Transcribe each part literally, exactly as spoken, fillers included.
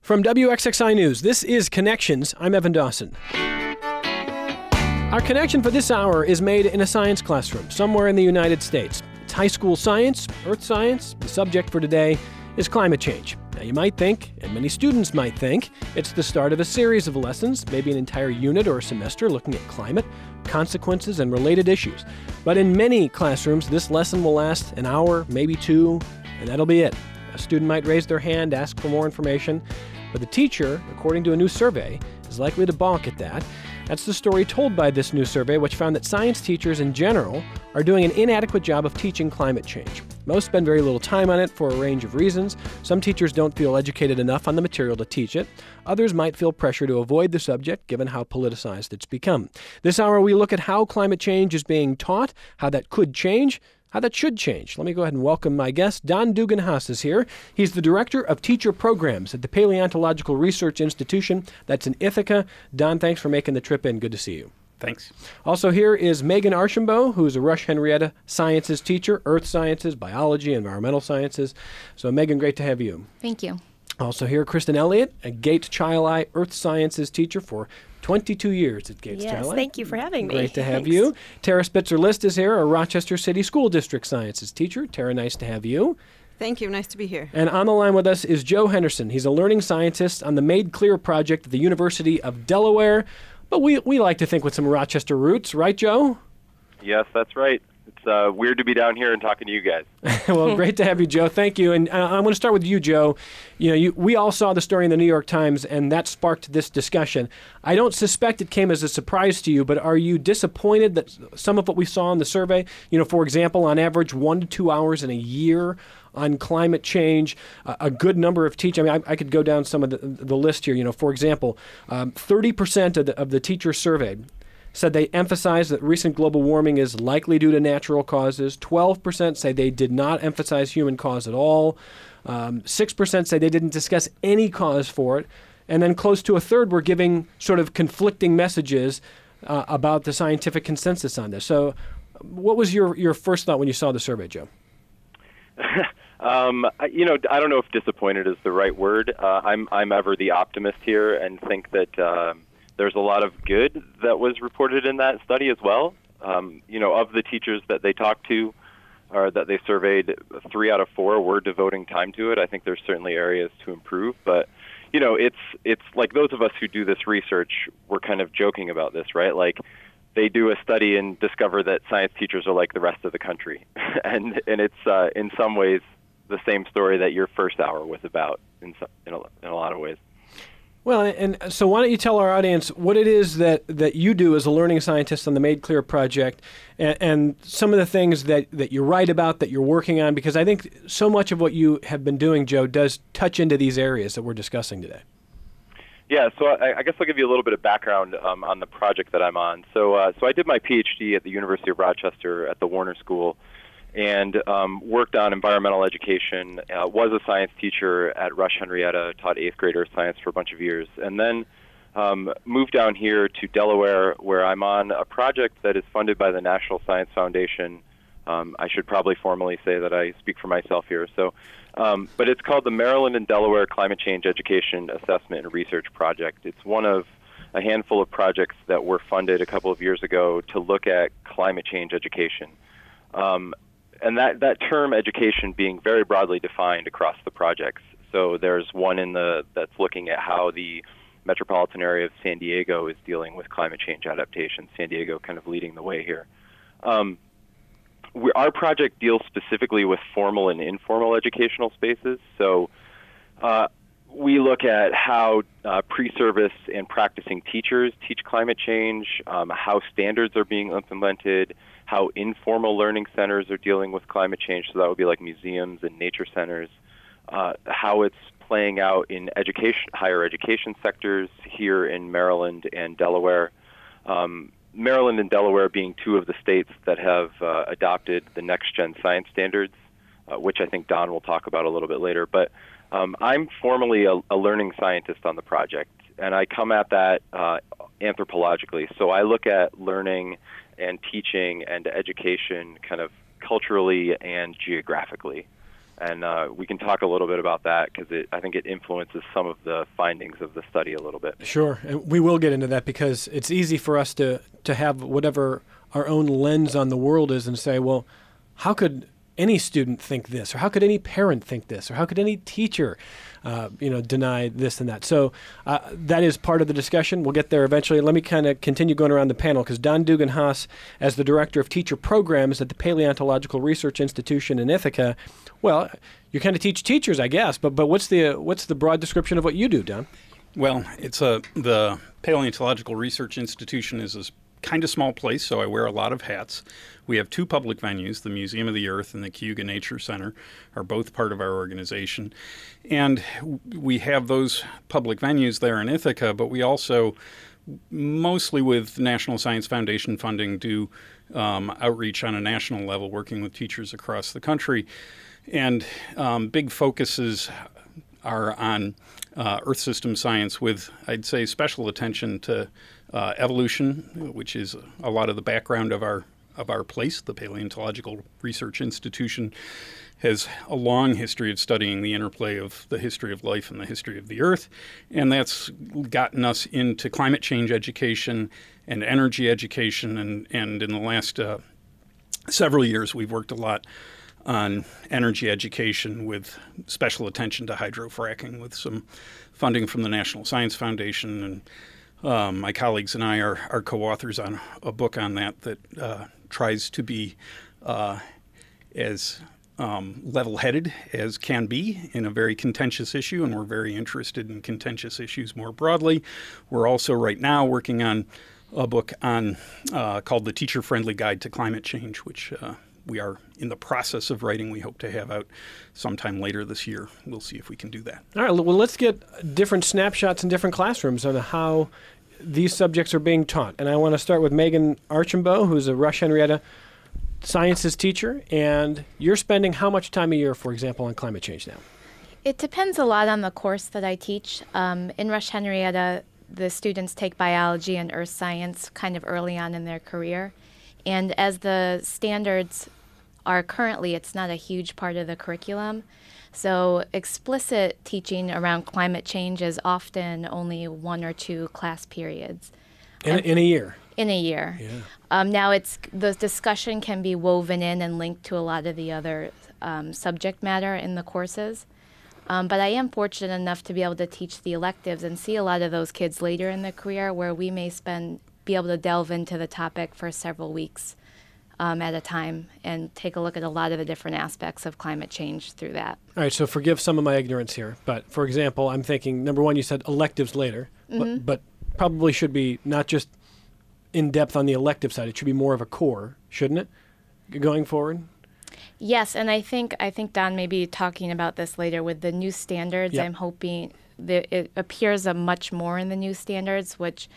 From W X X I News, this is Connections. I'm Evan Dawson. Our connection for this hour is made in a science classroom somewhere in the United States. It's high school science, earth science. The subject for today is climate change. Now, you might think, and many students might think, it's the start of a series of lessons, maybe an entire unit or a semester looking at climate, consequences, and related issues. But in many classrooms, this lesson will last an hour, maybe two, and that'll be it. A student might raise their hand, ask for more information, but the teacher, according to a new survey, is likely to balk at that. That's the story told by this new survey, which found that science teachers in general are doing an inadequate job of teaching climate change. Most spend very little time on it for a range of reasons. Some teachers don't feel educated enough on the material to teach it. Others might feel pressure to avoid the subject, given how politicized it's become. This hour, we look at how climate change is being taught, how that could change, how that should change. Let me go ahead and welcome my guest. Don Dugan-Haas is here. He's the Director of Teacher Programs at the Paleontological Research Institution. That's in Ithaca. Don, thanks for making the trip in. Good to see you. Thanks. Also here is Megan Archambault, who's a Rush Henrietta Sciences teacher, earth sciences, biology, environmental sciences. So Megan, great to have you. Thank you. Also here, Kristen Elliott, a Gates Chili earth sciences teacher for twenty-two years at Gates Yes, Chili. thank you for having me. Great to have Thanks. you. Tara Spitzer-List is here, a Rochester City School District Sciences teacher. Tara, nice to have you. Thank you. Nice to be here. And on the line with us is Joe Henderson. He's a learning scientist on the Made Clear project at the University of Delaware. But we, we like to think with some Rochester roots, right, Joe? Yes, that's right. It's uh, weird to be down here and talking to you guys. Well, great to have you, Joe. Thank you. And uh, I want to start with you, Joe. You know, you, we all saw the story in the New York Times, and that sparked this discussion. I don't suspect it came as a surprise to you, but are you disappointed that some of what we saw in the survey, you know, for example, on average, one to two hours in a year on climate change, uh, a good number of teachers. I mean, I, I could go down some of the, the list here. You know, for example, um, thirty percent of the, of the teachers surveyed said they emphasized that recent global warming is likely due to natural causes. twelve percent say they did not emphasize human cause at all. Um, six percent say they didn't discuss any cause for it. And then close to a third were giving sort of conflicting messages uh, about the scientific consensus on this. So what was your, your first thought when you saw the survey, Joe? um, I, you know, I don't know if disappointed is the right word. Uh, I'm, I'm ever the optimist here and think that uh, there's a lot of good that was reported in that study as well. Um, you know, of the teachers that they talked to or that they surveyed, three out of four were devoting time to it. I think there's certainly areas to improve, but you know, it's it's like those of us who do this research, we're kind of joking about this, right? Like they do a study and discover that science teachers are like the rest of the country, and and it's uh, in some ways the same story that your first hour was about in some, in, a, in a lot of ways. Well, and so why don't you tell our audience what it is that, that you do as a learning scientist on the Made Clear project, and, and some of the things that, that you write about, that you're working on, because I think so much of what you have been doing, Joe, does touch into these areas that we're discussing today. Yeah, so I, I guess I'll give you a little bit of background um, on the project that I'm on. So, uh, so I did my PhD at the University of Rochester at the Warner School, and um, worked on environmental education, uh, was a science teacher at Rush Henrietta, taught eighth graders science for a bunch of years, and then um, moved down here to Delaware, where I'm on a project that is funded by the National Science Foundation. Um, I should probably formally say that I speak for myself here. So, um, but it's called the Maryland and Delaware Climate Change Education Assessment and Research Project. It's one of a handful of projects that were funded a couple of years ago to look at climate change education. Um, And that, that term education being very broadly defined across the projects. So there's one in the that's looking at how the metropolitan area of San Diego is dealing with climate change adaptation. San Diego kind of leading the way here. Um, we, our project deals specifically with formal and informal educational spaces. So uh, we look at how uh, pre-service and practicing teachers teach climate change, um, how standards are being implemented, how informal learning centers are dealing with climate change, so that would be like museums and nature centers, uh, how it's playing out in education, higher education sectors here in Maryland and Delaware. Um, Maryland and Delaware being two of the states that have uh, adopted the next-gen science standards, uh, which I think Don will talk about a little bit later. But um, I'm formally a, a learning scientist on the project, and I come at that uh, anthropologically. So I look at learning and teaching and education kind of culturally and geographically. And uh, we can talk a little bit about that because I think it influences some of the findings of the study a little bit. Sure, and we will get into that because it's easy for us to, to have whatever our own lens on the world is and say, well, how could any student think this, or how could any parent think this, or how could any teacher, uh, you know, deny this and that? So uh, that is part of the discussion. We'll get there eventually. Let me kind of continue going around the panel because Don Dugan-Haas, as the Director of Teacher Programs at the Paleontological Research Institution in Ithaca, well, you kind of teach teachers, I guess, but but what's the uh, what's the broad description of what you do, Don? Well, it's a the Paleontological Research Institution is a kind of small place, so I wear a lot of hats. We have two public venues, the Museum of the Earth and the Cayuga Nature Center are both part of our organization. And we have those public venues there in Ithaca, but we also, mostly with National Science Foundation funding, do um, outreach on a national level, working with teachers across the country. And um, big focuses are on uh, Earth system science with, I'd say, special attention to uh, evolution, which is a lot of the background of our of our place. The Paleontological Research Institution has a long history of studying the interplay of the history of life and the history of the Earth, and that's gotten us into climate change education and energy education, and, and in the last uh, several years we've worked a lot on energy education with special attention to hydrofracking with some funding from the National Science Foundation. And um, my colleagues and I are, are co-authors on a book on that that uh, tries to be uh, as um, level-headed as can be in a very contentious issue, and we're very interested in contentious issues more broadly. We're also right now working on a book on uh, called The Teacher-Friendly Guide to Climate Change, which uh, we are in the process of writing. We hope to have out sometime later this year. We'll see if we can do that. All right, well, let's get different snapshots in different classrooms on how these subjects are being taught. And I want to start with Megan Archambault, who's a Rush Henrietta sciences teacher. And you're spending how much time a year, for example, on climate change now? It depends a lot on the course that I teach. Um, in Rush Henrietta, the students take biology and earth science kind of early on in their career. And as the standards are currently, it's not a huge part of the curriculum. So explicit teaching around climate change is often only one or two class periods. In, in a year? In a year. Yeah. Um, now, it's the discussion can be woven in and linked to a lot of the other um, subject matter in the courses. Um, but I am fortunate enough to be able to teach the electives and see a lot of those kids later in their career where we may spend be able to delve into the topic for several weeks um, at a time and take a look at a lot of the different aspects of climate change through that. All right, so forgive some of my ignorance here. But, for example, I'm thinking, number one, you said electives later, Mm-hmm. but, but probably should be not just in-depth on the elective side. It should be more of a core, shouldn't it, going forward? Yes, and I think I think Don may be talking about this later with the new standards. Yep. I'm hoping that it appears a much more in the new standards, which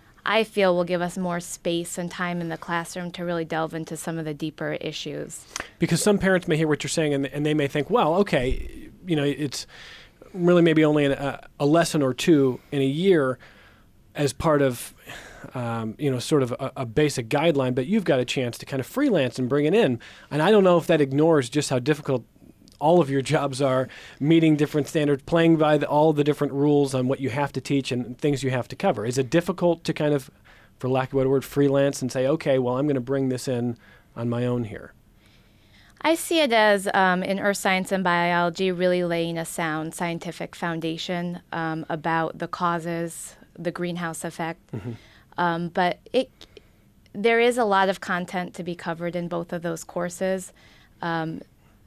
I feel will give us more space and time in the classroom to really delve into some of the deeper issues. Because some parents may hear what you're saying, and, and they may think, well, okay, you know, it's really maybe only an, a, a lesson or two in a year as part of, um, you know, sort of a, a basic guideline, but you've got a chance to kind of freelance and bring it in. And I don't know if that ignores just how difficult all of your jobs are, meeting different standards, playing by the, all the different rules on what you have to teach and things you have to cover. Is it difficult to kind of, for lack of a better word, freelance and say, okay, well, I'm going to bring this in on my own here? I see it as, um, in earth science and biology, really laying a sound scientific foundation um, about the causes, the greenhouse effect. Mm-hmm. Um, but it, there is a lot of content to be covered in both of those courses. Um,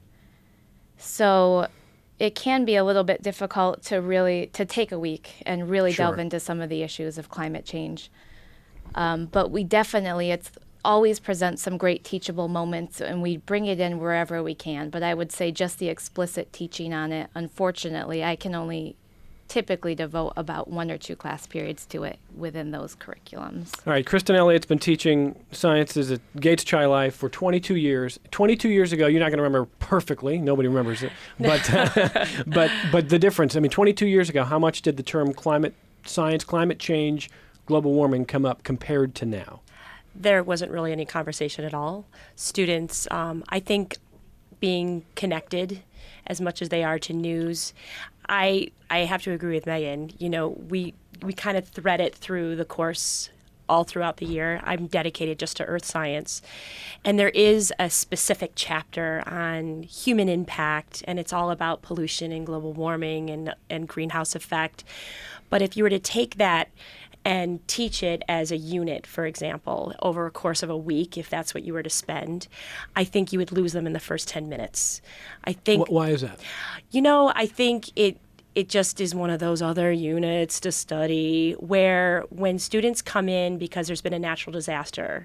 so it can be a little bit difficult to really, to take a week and really Sure. delve into some of the issues of climate change. Um, but we definitely, it's always presents some great teachable moments, and we bring it in wherever we can. But I would say just the explicit teaching on it, unfortunately, I can only typically devote about one or two class periods to it within those curriculums. All right, Kristen Elliott's been teaching sciences at Gates Chi-Li for twenty-two years. twenty-two years ago, you're not going to remember perfectly. Nobody remembers it. But, but, but the difference, I mean, twenty-two years ago, how much did the term climate science, climate change, global warming come up compared to now? There wasn't really any conversation at all. Students, um, I think being connected as much as they are to news. I I have to agree with Megan. You know, we we kind of thread it through the course all throughout the year. I'm dedicated just to earth science. And there is a specific chapter on human impact, and it's all about pollution and global warming and, and greenhouse effect. But if you were to take that and teach it as a unit, for example, over a course of a week, if that's what you were to spend, I think you would lose them in the first ten minutes. I think. Why is that? You know, I think it it just is one of those other units to study where when students come in because there's been a natural disaster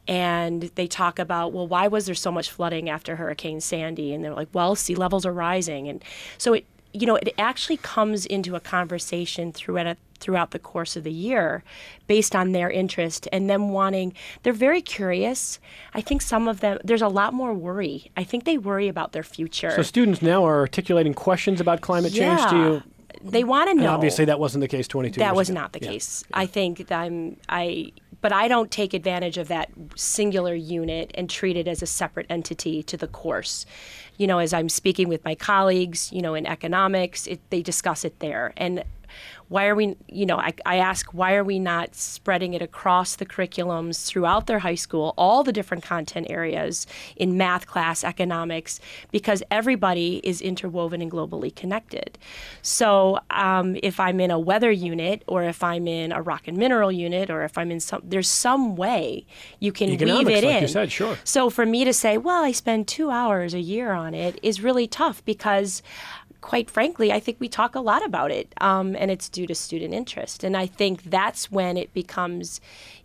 and they talk about, well, why was there so much flooding after Hurricane Sandy? And they're like, well, sea levels are rising. And so it, you know, it actually comes into a conversation throughout a, throughout the course of the year based on their interest and them wanting, they're very curious. I think some of them, there's a lot more worry. I think they worry about their future. So students now are articulating questions about climate yeah. change to you? They want to know. And obviously that wasn't the case twenty-two years ago. That was not the yeah. case. Yeah. I think that I'm, I, but I don't take advantage of that singular unit and treat it as a separate entity to the course. You know, as I'm speaking with my colleagues, you know, in economics, it, they discuss it there. And why are we, you know, I, I ask, why are we not spreading it across the curriculums throughout their high school, all the different content areas in math class, economics, because everybody is interwoven and globally connected. So um, if I'm in a weather unit or if I'm in a rock and mineral unit or if I'm in some, there's some way you can Economics, weave it like in. you said, sure. So for me to say, well, I spend two hours a year on it is really tough because quite frankly, I think we talk a lot about it, um, and it's due to student interest. And I think that's when it becomes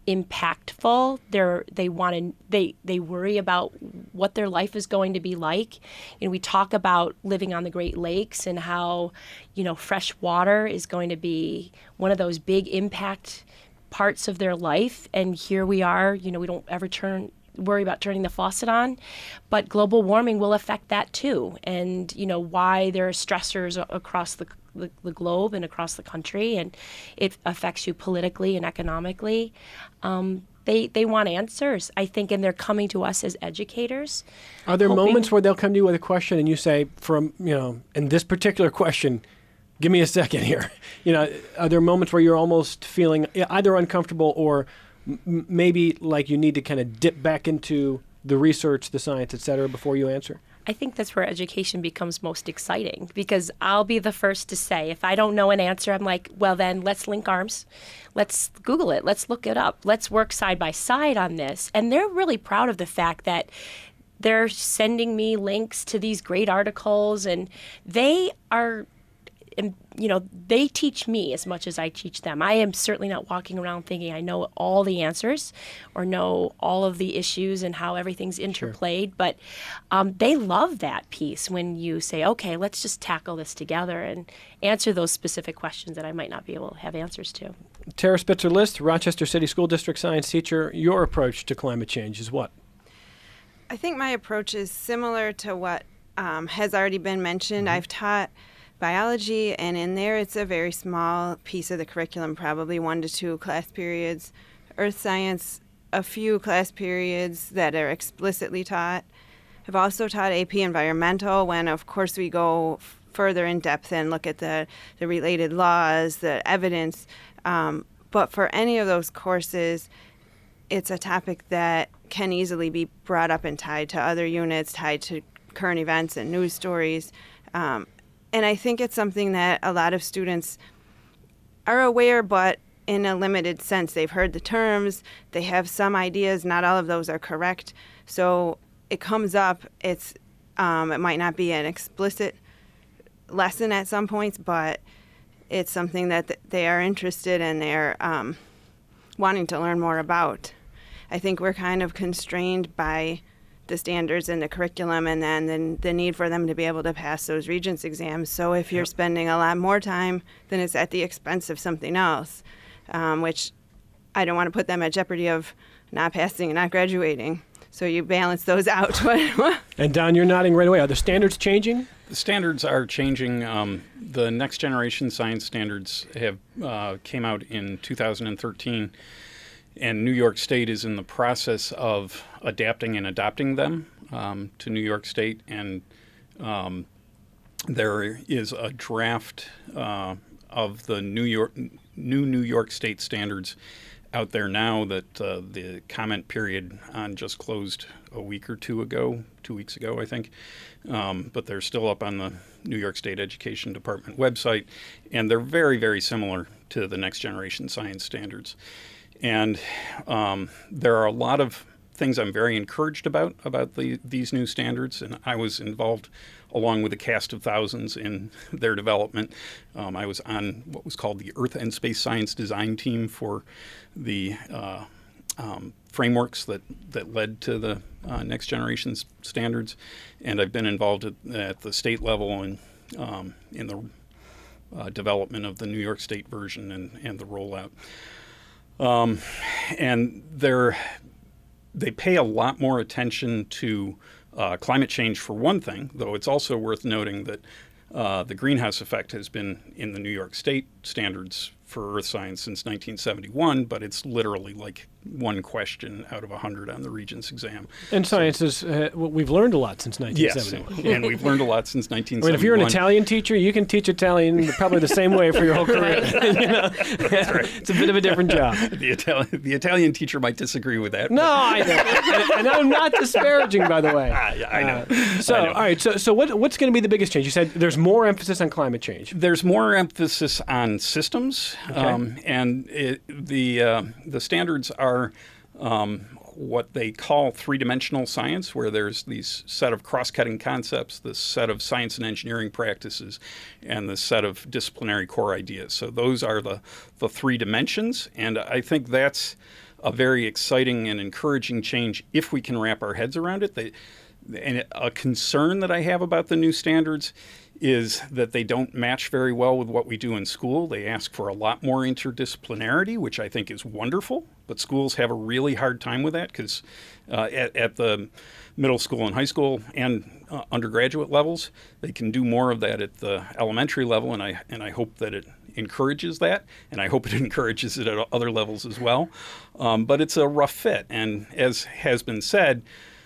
impactful. They're, they want to, they, they worry about what their life is going to be like. You know, we talk about living on the Great Lakes and how, you know, fresh water is going to be one of those big impact parts of their life. And here we are, you know, we don't ever turn worry about turning the faucet on, but global warming will affect that too. And, you know, why there are stressors across the, the, the globe and across the country, and it affects you politically and economically. Um, they, they want answers, I think, and they're coming to us as educators. Are there hoping- moments where they'll come to you with a question and you say, from, you know, in this particular question, give me a second here. You know, are there moments where you're almost feeling either uncomfortable or M- maybe like you need to kind of dip back into the research, the science, et cetera, before you answer? I think that's where education becomes most exciting because I'll be the first to say, if I don't know an answer, I'm like, well, then let's link arms. Let's Google it. Let's look it up. Let's work side by side on this. And they're really proud of the fact that they're sending me links to these great articles, and they are, you know, they teach me as much as I teach them. I am certainly not walking around thinking I know all the answers or know all of the issues and how everything's interplayed, sure. but um, they love that piece when you say, okay, let's just tackle this together and answer those specific questions that I might not be able to have answers to. Tara Spitzer-List, Rochester City School District science teacher, your approach to climate change is what? I think my approach is similar to what um, has already been mentioned. Mm-hmm. I've taught biology, and in there it's a very small piece of the curriculum, probably one to two class periods. Earth science, a few class periods that are explicitly taught. I've also taught A P environmental when, of course, we go f- further in depth and look at the, the related laws, the evidence. Um, but for any of those courses, it's a topic that can easily be brought up and tied to other units, tied to current events and news stories. Um, And I think it's something that a lot of students are aware, but in a limited sense. They've heard the terms, they have some ideas, not all of those are correct. So it comes up, it's um, it might not be an explicit lesson at some points, but it's something that th- they are interested in, they're um, wanting to learn more about. I think we're kind of constrained by the standards in the curriculum and then the, the need for them to be able to pass those Regents exams. So if you're yep. spending a lot more time, then it's at the expense of something else, um, which I don't want to put them at jeopardy of not passing and not graduating. So you balance those out. And Don, you're nodding right away. Are the standards changing? The standards are changing. Um, the next generation science standards have uh, came out in two thousand thirteen. And New York State is in the process of adapting and adopting them. um, to New York State, and um, there is a draft uh, of the New York new New York State standards out there now that uh, the comment period on just closed a week or two ago, two weeks ago, I think. Um, but they're still up on the New York State Education Department website, and they're very, very similar to the Next Generation Science Standards. And um, there are a lot of things I'm very encouraged about, about the, these new standards, and I was involved along with a cast of thousands in their development. Um, I was on what was called the Earth and Space Science Design Team for the uh, um, frameworks that, that led to the uh, Next Generation Standards, and I've been involved at, at the state level and um, in the uh, development of the New York State version and, and the rollout. Um, and they're, they pay a lot more attention to Uh, climate change for one thing, though it's also worth noting that uh, the greenhouse effect has been in the New York State standards for earth science since nineteen seventy-one, but it's literally like one question out of a hundred on the Regents exam. And science is, uh, well, we've learned a lot since nineteen seventy-one. Yes, and we've learned a lot since nineteen seventy-one. I mean, if you're an Italian teacher, you can teach Italian probably the same way for your whole career. You know? That's right. It's a bit of a different job. The Italian, the Italian teacher might disagree with that. No, I know. and, and I'm not disparaging, by the way. Ah, yeah, I know. Uh, so, I know. all right. So, so what, what's going to be the biggest change? You said there's more emphasis on climate change. There's more emphasis on systems, Okay. um, and it, the uh, the standards are um, what they call three-dimensional science, where there's these set of cross-cutting concepts, this set of science and engineering practices, and the set of disciplinary core ideas. So those are the, the three dimensions, and I think that's a very exciting and encouraging change if we can wrap our heads around it. They, and a concern that I have about the new standards is that they don't match very well with what we do in school. They ask for a lot more interdisciplinarity, which I think is wonderful, but schools have a really hard time with that because uh, at, at the middle school and high school and uh, undergraduate levels, they can do more of that at the elementary level, and I and I hope that it encourages that, and I hope it encourages it at other levels as well. Um, but it's a rough fit, and as has been said,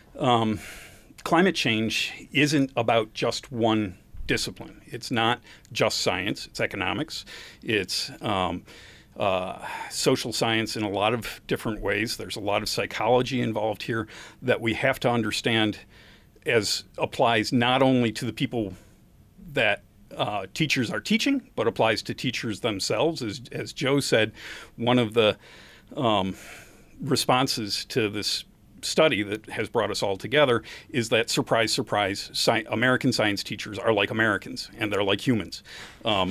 um, climate change isn't about just one discipline. It's not just science. It's economics. It's um, uh, social science in a lot of different ways. There's a lot of psychology involved here that we have to understand as applies not only to the people that uh, teachers are teaching, but applies to teachers themselves. As, as Joe said, one of the um, responses to this study that has brought us all together is that, surprise, surprise, sci- American science teachers are like Americans, and they're like humans. Um,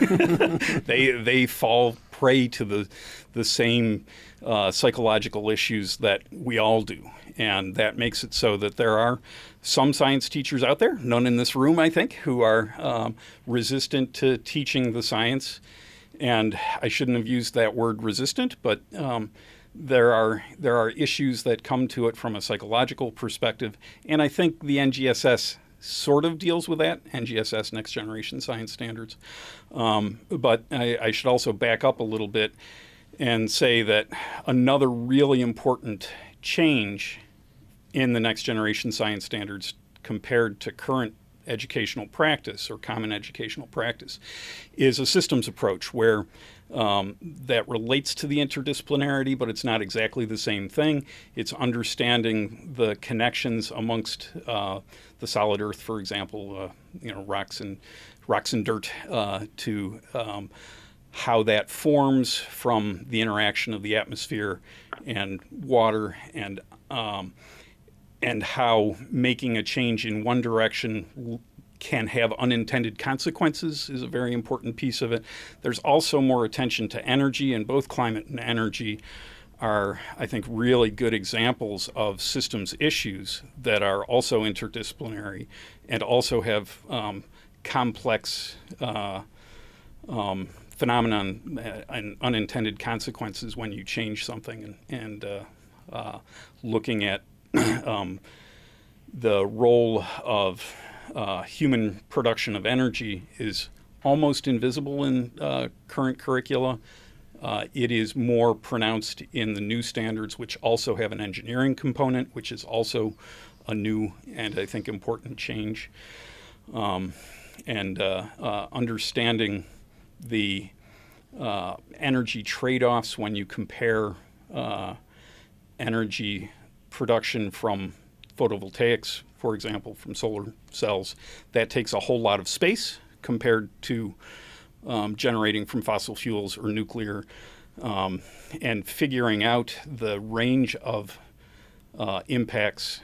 they they fall prey to the the same uh, psychological issues that we all do, and that makes it so that there are some science teachers out there, none in this room, I think, who are um, resistant to teaching the science. And I shouldn't have used that word resistant, but um, There are there are issues that come to it from a psychological perspective, and I think the N G S S sort of deals with that, N G S S, Next Generation Science Standards. Um, but I, I should also back up a little bit and say that another really important change in the Next Generation Science Standards compared to current educational practice or common educational practice is a systems approach where Um, that relates to the interdisciplinarity, but it's not exactly the same thing. It's understanding the connections amongst uh, the solid earth, for example, uh, you know, rocks and rocks and dirt, uh, to um, how that forms from the interaction of the atmosphere and water, and um, and how making a change in one direction can have unintended consequences is a very important piece of it. There's also more attention to energy, and both climate and energy are, I think, really good examples of systems issues that are also interdisciplinary and also have um, complex uh, um, phenomenon and unintended consequences when you change something, and, and uh, uh, looking at um, the role of Uh, human production of energy is almost invisible in uh, current curricula. Uh, it is more pronounced in the new standards, which also have an engineering component, which is also a new and I think important change. Um, and uh, uh, understanding the uh, energy trade-offs when you compare uh, energy production from photovoltaics, for example, from solar cells, that takes a whole lot of space compared to um, generating from fossil fuels or nuclear, um, and figuring out the range of uh, impacts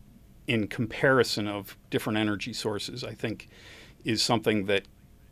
in comparison of different energy sources, I think, is something that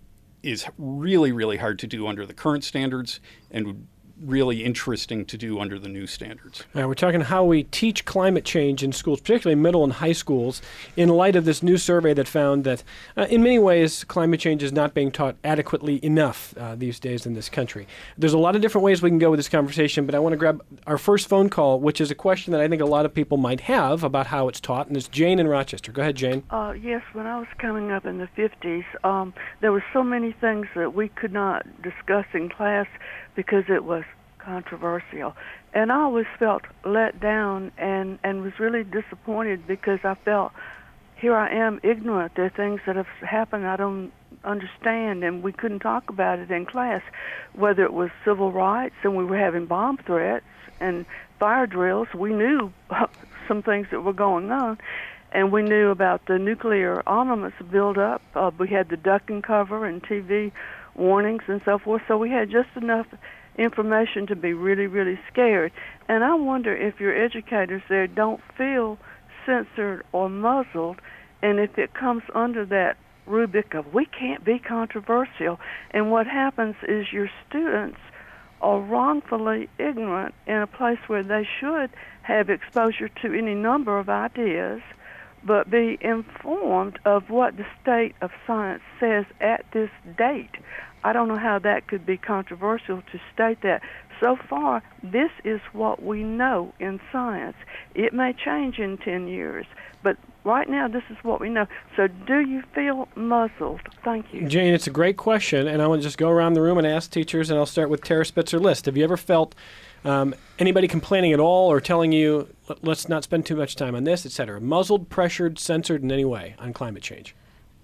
is really, really hard to do under the current standards and would really interesting to do under the new standards. All right, we're talking how we teach climate change in schools, particularly middle and high schools, in light of this new survey that found that uh, in many ways climate change is not being taught adequately enough uh, these days in this country. There's a lot of different ways we can go with this conversation, but I want to grab our first phone call, which is a question that I think a lot of people might have about how it's taught, and it's Jane in Rochester. Go ahead, Jane. Uh, yes, when I was coming up in the fifties, um, there were so many things that we could not discuss in class because it was controversial. And I always felt let down and, and was really disappointed because I felt, here I am ignorant. There are things that have happened I don't understand, and we couldn't talk about it in class, whether it was civil rights and we were having bomb threats and fire drills. We knew some things that were going on, and we knew about the nuclear armaments buildup. Uh, we had the duck and cover and T V warnings and so forth, so we had just enough information to be really, really scared. And I wonder if your educators there don't feel censored or muzzled, and if it comes under that rubric of we can't be controversial. And what happens is your students are wrongfully ignorant in a place where they should have exposure to any number of ideas, but be informed of what the state of science says at this date. I don't know how that could be controversial to state that. So far, this is what we know in science. It may change in ten years, but right now this is what we know. So do you feel muzzled? Thank you. Jane, it's a great question, and I want to just go around the room and ask teachers, and I'll start with Tara Spitzer-List. Have you ever felt um, anybody complaining at all or telling you, let's not spend too much time on this, et cetera, muzzled, pressured, censored in any way on climate change?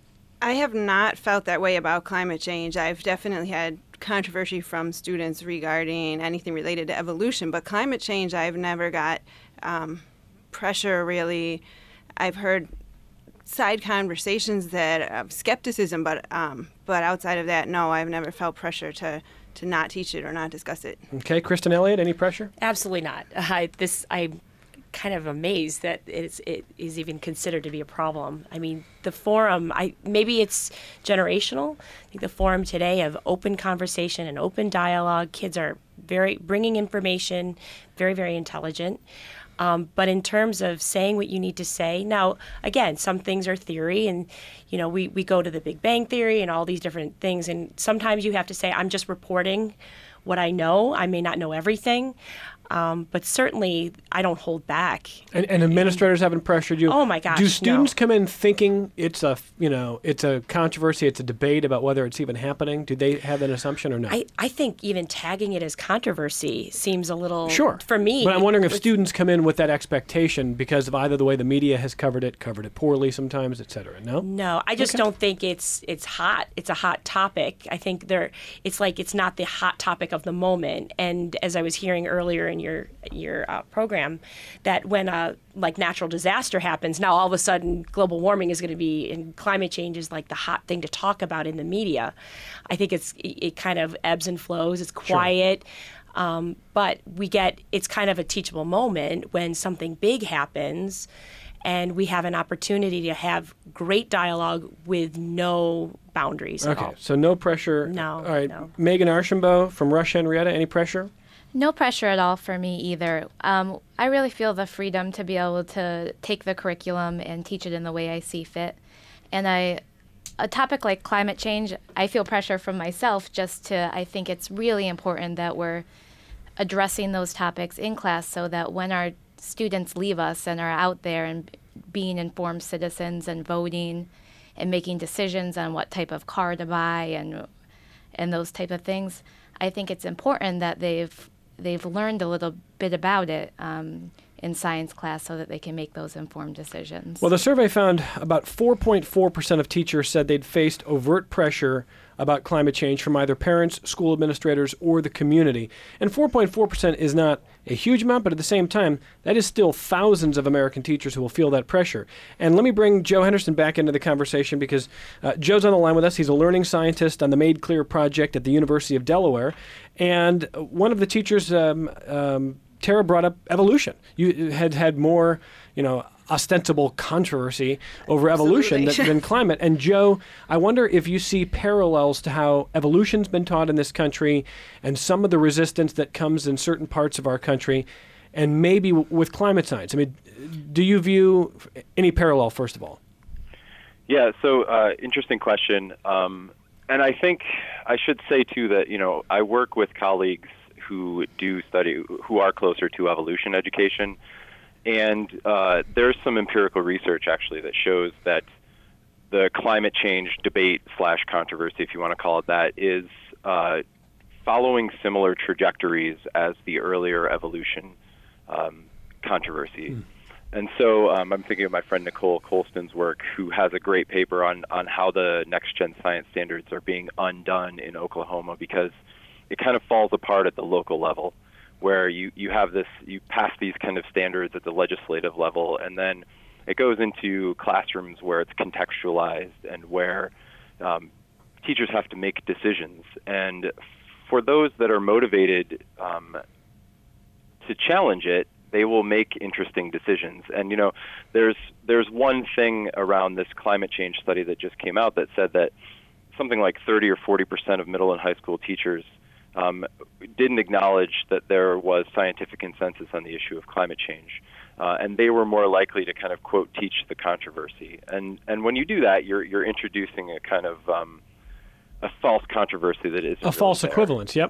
I have not felt that way about climate change. I've definitely had controversy from students regarding anything related to evolution, but climate change, I've never got um, pressure, really. I've heard side conversations that of skepticism, but um, but outside of that, no, I've never felt pressure to, to not teach it or not discuss it. Okay, Kristen Elliott, any pressure? Absolutely not. I, this, I'm kind of amazed that it's, it is even considered to be a problem. I mean, the forum, I maybe it's generational. I think the forum today of open conversation and open dialogue, kids are very bringing information, very, very intelligent. Um, but in terms of saying what you need to say, now, again, some things are theory, and, you know, we, we go to the Big Bang Theory and all these different things, and sometimes you have to say, I'm just reporting what I know. I may not know everything. Um, but certainly, I don't hold back. And, and administrators haven't pressured you. Oh my gosh! Do students no. come in thinking it's a you know it's a controversy, it's a debate about whether it's even happening? Do they have an assumption or no? I, I think even tagging it as controversy seems a little sure for me. But I'm wondering if students come in with that expectation because of either the way the media has covered it, covered it poorly sometimes, et cetera. No. No, I just Okay. don't think it's it's hot. It's a hot topic. I think there. It's like it's not the hot topic of the moment. And as I was hearing earlier in your your uh, program, that when a like natural disaster happens, now all of a sudden global warming is going to be and climate change is like the hot thing to talk about in the media. I think it's it, it kind of ebbs and flows. It's quiet. Sure. Um, but we get it's kind of a teachable moment when something big happens, and we have an opportunity to have great dialogue with no boundaries at Okay, all. so no pressure. No, All right, no. Megan Archambault from Rush Henrietta, any pressure? No pressure at all for me either. Um, I really feel the freedom to be able to take the curriculum and teach it in the way I see fit. And I, a topic like climate change, I feel pressure from myself just to, I think it's really important that we're addressing those topics in class so that when our students leave us and are out there and being informed citizens and voting and making decisions on what type of car to buy and and those type of things, I think it's important that they've they've learned a little bit about it um, in science class so that they can make those informed decisions. Well, the survey found about four point four percent of teachers said they'd faced overt pressure about climate change from either parents, school administrators, or the community. And four point four percent is not a huge amount, but at the same time, that is still thousands of American teachers who will feel that pressure. And let me bring Joe Henderson back into the conversation because uh, Joe's on the line with us. He's a learning scientist on the Made Clear project at the University of Delaware. And one of the teachers, um, um, Tara, brought up evolution. You had had more, you know, ostensible controversy over evolution than, than climate. And Joe, I wonder if you see parallels to how evolution's been taught in this country and some of the resistance that comes in certain parts of our country, and maybe w- with climate science. I mean, do you view any parallel, first of all? Yeah, so uh, interesting question. Um, and I think I should say, too, that, you know, I work with colleagues who do study, who are closer to evolution education. And uh, there's some empirical research, actually, that shows that the climate change debate slash controversy, if you want to call it that, is uh, following similar trajectories as the earlier evolution um, controversy. Mm. And so um, I'm thinking of my friend Nicole Colston's work, who has a great paper on, on how the next-gen science standards are being undone in Oklahoma because it kind of falls apart at the local level, where you, you have this, you pass these kind of standards at the legislative level, and then it goes into classrooms where it's contextualized and where um, teachers have to make decisions. And for those that are motivated um, to challenge it, they will make interesting decisions. And, you know, there's there's one thing around this climate change study that just came out that said that something like thirty or forty percent of middle and high school teachers Um, didn't acknowledge that there was scientific consensus on the issue of climate change. Uh, and they were more likely to kind of, quote, teach the controversy. And and when you do that, you're you're introducing a kind of um, a false controversy that is a false there. equivalence, yep.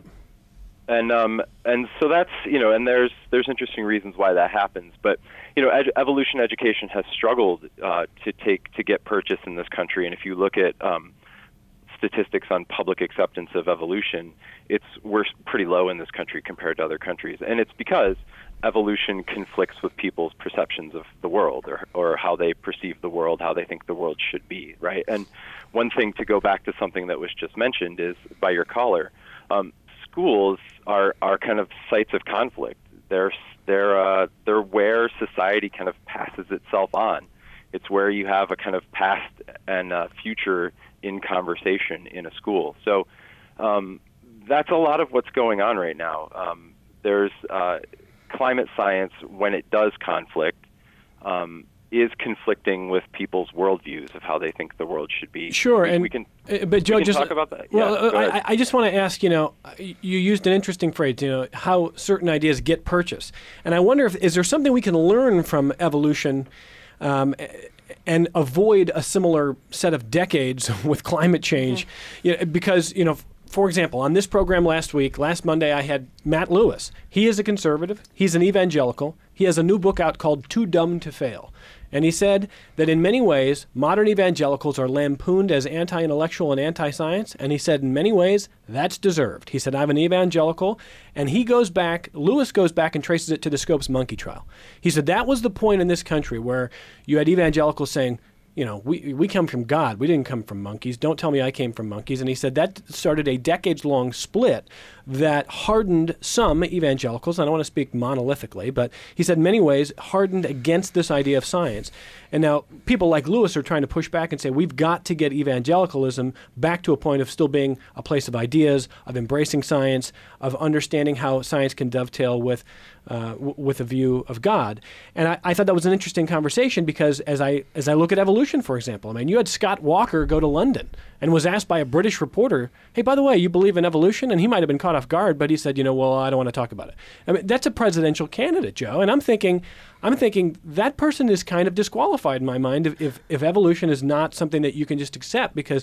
And um, and so that's, you know, and there's there's interesting reasons why that happens. But, you know, ed- evolution education has struggled uh, to take to get purchase in this country. And if you look at um, statistics on public acceptance of evolution, it's we're pretty low in this country compared to other countries. And it's because evolution conflicts with people's perceptions of the world or, or how they perceive the world, how they think the world should be, right? And one thing, to go back to something that was just mentioned, is by your caller, um, schools are, are kind of sites of conflict. They're, they're, uh, they're where society kind of passes itself on. It's where you have a kind of past and uh, future in conversation in a school. So um, that's a lot of what's going on right now. Um, there's uh, climate science, when it does conflict, um, is conflicting with people's worldviews of how they think the world should be. Sure, we, and we can, uh, but Joe, we can just talk about that. Well, yeah, uh, I, I just want to ask. You know, you used an interesting phrase. You know, how certain ideas get purchased, and I wonder if is there something we can learn from evolution. Um, and avoid a similar set of decades with climate change. Mm-hmm. You know, because, you know, for example, on this program last week, last Monday, I had Matt Lewis. He is a conservative. He's an evangelical. He has a new book out called Too Dumb to Fail. And he said that in many ways, modern evangelicals are lampooned as anti-intellectual and anti-science. And he said in many ways, that's deserved. He said, I'm an evangelical. And he goes back, Lewis goes back and traces it to the Scopes monkey trial. He said that was the point in this country where you had evangelicals saying, you know, we we come from God. We didn't come from monkeys. Don't tell me I came from monkeys. And he said that started a decades-long split that hardened some evangelicals. I don't want to speak monolithically, but he said in many ways hardened against this idea of science. And now people like Lewis are trying to push back and say we've got to get evangelicalism back to a point of still being a place of ideas, of embracing science, of understanding how science can dovetail with uh, w- with a view of God. And I, I thought that was an interesting conversation because as I as I look at evolution, for example, I mean, you had Scott Walker go to London and was asked by a British reporter, hey, by the way, you believe in evolution? And he might have been caught off guard, but he said, you know, well, I don't want to talk about it. I mean, that's a presidential candidate, Joe. And I'm thinking, I'm thinking that person is kind of disqualified in my mind if, if, if evolution is not something that you can just accept because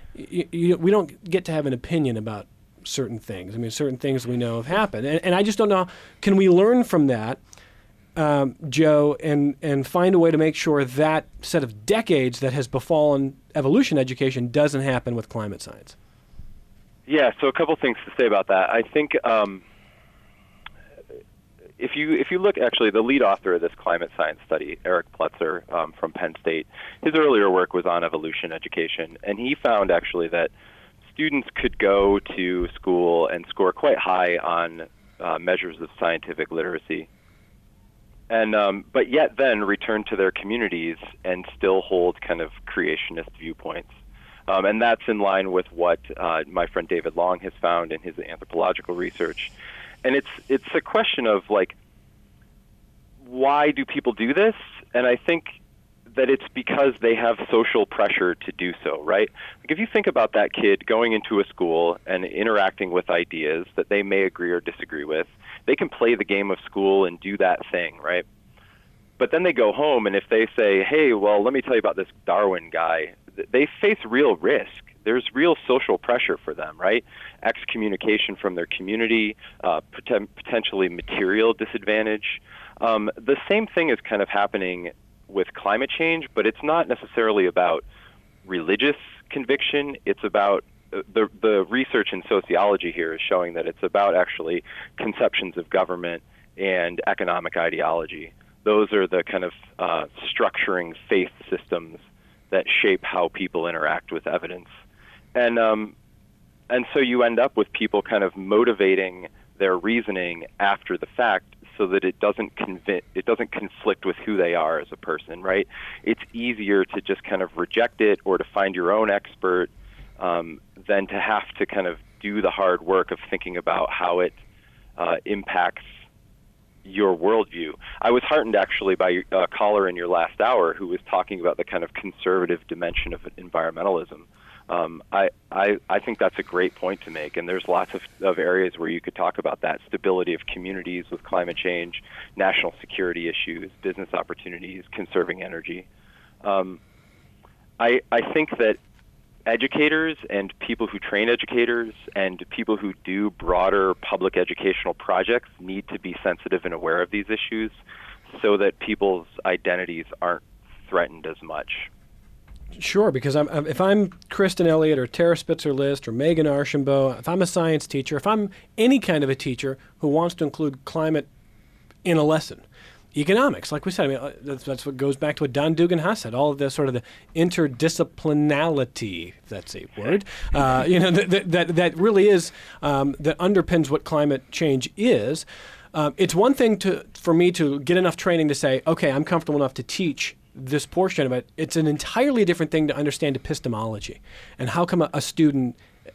y- y- we don't get to have an opinion about certain things. I mean, certain things we know have happened. And, and I just don't know, can we learn from that, um, Joe, and, and find a way to make sure that set of decades that has befallen evolution education doesn't happen with climate science? Yeah, so a couple things to say about that. I think, um, if you if you look, actually, the lead author of this climate science study, Eric Plutzer um, from Penn State, his earlier work was on evolution education, and he found actually that students could go to school and score quite high on uh, measures of scientific literacy, and um, but yet then return to their communities and still hold kind of creationist viewpoints. Um, and that's in line with what uh, my friend David Long has found in his anthropological research. And it's it's a question of, like, why do people do this? And I think that it's because they have social pressure to do so, right? Like, if you think about that kid going into a school and interacting with ideas that they may agree or disagree with, they can play the game of school and do that thing, right? But then they go home, and if they say, hey, well, let me tell you about this Darwin guy, they face real risk. There's real social pressure for them, right? Excommunication from their community, uh, poten- potentially material disadvantage. Um, the same thing is kind of happening with climate change, but it's not necessarily about religious conviction. It's about uh, the the research in sociology here is showing that it's about actually conceptions of government and economic ideology. Those are the kind of uh, structuring faith systems that shape how people interact with evidence. And um, and so you end up with people kind of motivating their reasoning after the fact, so that it doesn't convi- it doesn't conflict with who they are as a person, right? It's easier to just kind of reject it or to find your own expert um, than to have to kind of do the hard work of thinking about how it uh, impacts your worldview. I was heartened actually by a caller in your last hour who was talking about the kind of conservative dimension of environmentalism. Um, I, I, I think that's a great point to make, and there's lots of, of areas where you could talk about that: stability of communities with climate change, national security issues, business opportunities, conserving energy. Um, I, I think that educators and people who train educators and people who do broader public educational projects need to be sensitive and aware of these issues so that people's identities aren't threatened as much. Sure, because I'm, if I'm Kristen Elliott or Tara Spitzer-List or Megan Archambault, if I'm a science teacher, if I'm any kind of a teacher who wants to include climate in a lesson, economics, like we said, I mean, that's, that's what goes back to what Don Dugan-Haas said, all of the sort of the interdisciplinarity, if that's a word, uh, you know, that, that, that really is, um, that underpins what climate change is. Um, it's one thing to for me to get enough training to say, okay, I'm comfortable enough to teach this portion of it. It's an entirely different thing to understand epistemology and how come a, a student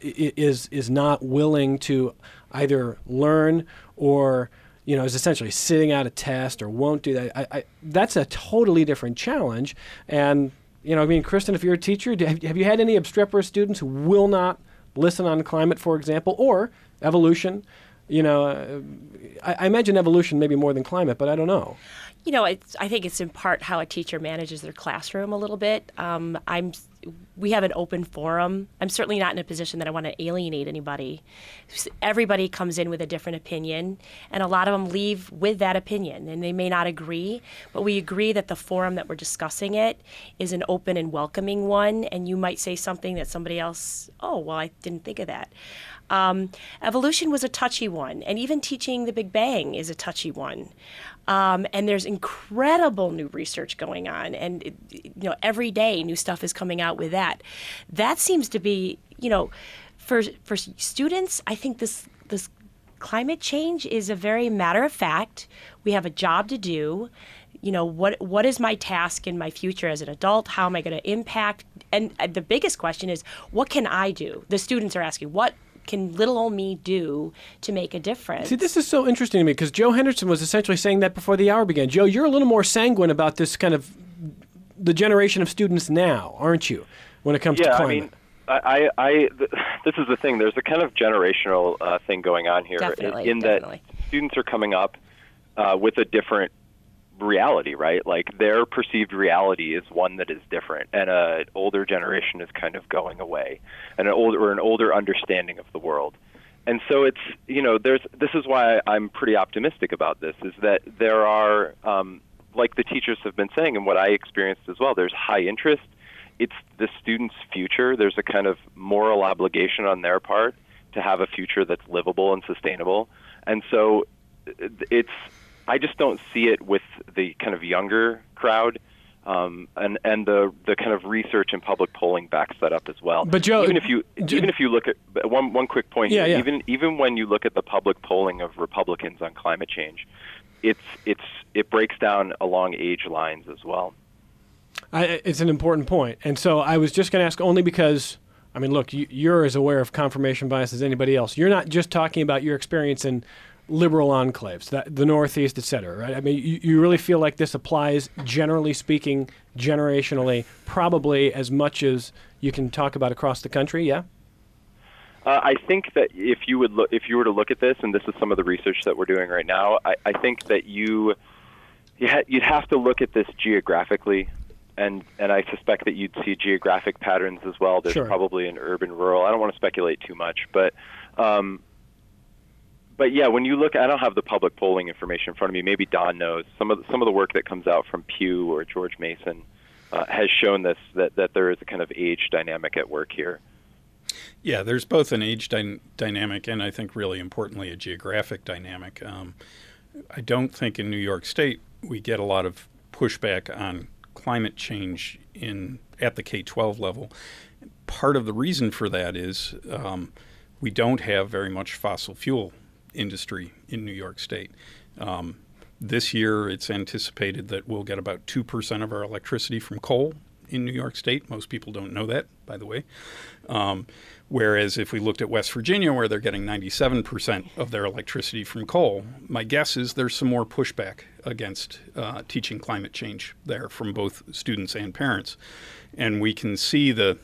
is is not willing to either learn or, you know, is essentially sitting out a test or won't do that. I, I, that's a totally different challenge. And, you know, I mean, Kristen, if you're a teacher, do, have, have you had any obstreperous students who will not listen on climate, for example, or evolution? You know, uh, I, I imagine evolution maybe more than climate, but I don't know. You know, it's, I think it's in part how a teacher manages their classroom a little bit. Um, I'm, we have an open forum. I'm certainly not in a position that I want to alienate anybody. Everybody comes in with a different opinion, and a lot of them leave with that opinion, and they may not agree, but we agree that the forum that we're discussing it is an open and welcoming one, and you might say something that somebody else, oh, well, I didn't think of that. Um, evolution was a touchy one, and even teaching the Big Bang is a touchy one. Um, and there's incredible new research going on, and it, you know, every day new stuff is coming out with that. That seems to be, you know, for for students, I think this this climate change is a very matter of fact. We have a job to do. You know, what what is my task in my future as an adult? How am I going to impact? And the biggest question is, what can I do? The students are asking, what can little old me do to make a difference? See, this is so interesting to me because Joe Henderson was essentially saying that before the hour began. Joe, you're a little more sanguine about this kind of the generation of students now, aren't you, when it comes yeah, to climate? I mean, I, I, th- this is the thing. There's a kind of generational uh, thing going on here definitely, in definitely. that students are coming up uh, with a different reality, right? Like their perceived reality is one that is different, and an older generation is kind of going away, and an older or an older understanding of the world. And so it's, you know, there's this is why I'm pretty optimistic about this, is that there are, um, like the teachers have been saying, and what I experienced as well, there's high interest. It's the student's future. There's a kind of moral obligation on their part to have a future that's livable and sustainable. And so it's I just don't see it with the kind of younger crowd. Um, and and the the kind of research and public polling backs that up as well. But Joe, even if you even if you look at one one quick point, yeah, here, yeah. even even when you look at the public polling of Republicans on climate change, it's it's it breaks down along age lines as well. I, it's an important point, and so I was just going to ask only because, I mean, look, you, you're as aware of confirmation bias as anybody else. You're not just talking about your experience in liberal enclaves, that, the Northeast, et cetera, right? I mean, you, you really feel like this applies, generally speaking, generationally, probably as much as you can talk about across the country, yeah? Uh, I think that if you would look, if you were to look at this, and this is some of the research that we're doing right now, I, I think that you, you ha- you'd have to look at this geographically, and and I suspect that you'd see geographic patterns as well. There's Sure. probably an urban, rural. I don't want to speculate too much, but. Um, But yeah, when you look, I don't have the public polling information in front of me. Maybe Don knows. Some of the, some of the work that comes out from Pew or George Mason uh, has shown this that, that there is a kind of age dynamic at work here. Yeah, there's both an age dy- dynamic and I think really importantly a geographic dynamic. Um, I don't think in New York State we get a lot of pushback on climate change in at the K twelve level. Part of the reason for that is um, we don't have very much fossil fuel industry in New York State. Um, this year, it's anticipated that we'll get about two percent of our electricity from coal in New York State. Most people don't know that, by the way. Um, whereas if we looked at West Virginia, where they're getting ninety-seven percent of their electricity from coal, my guess is there's some more pushback against uh, teaching climate change there from both students and parents. And we can see the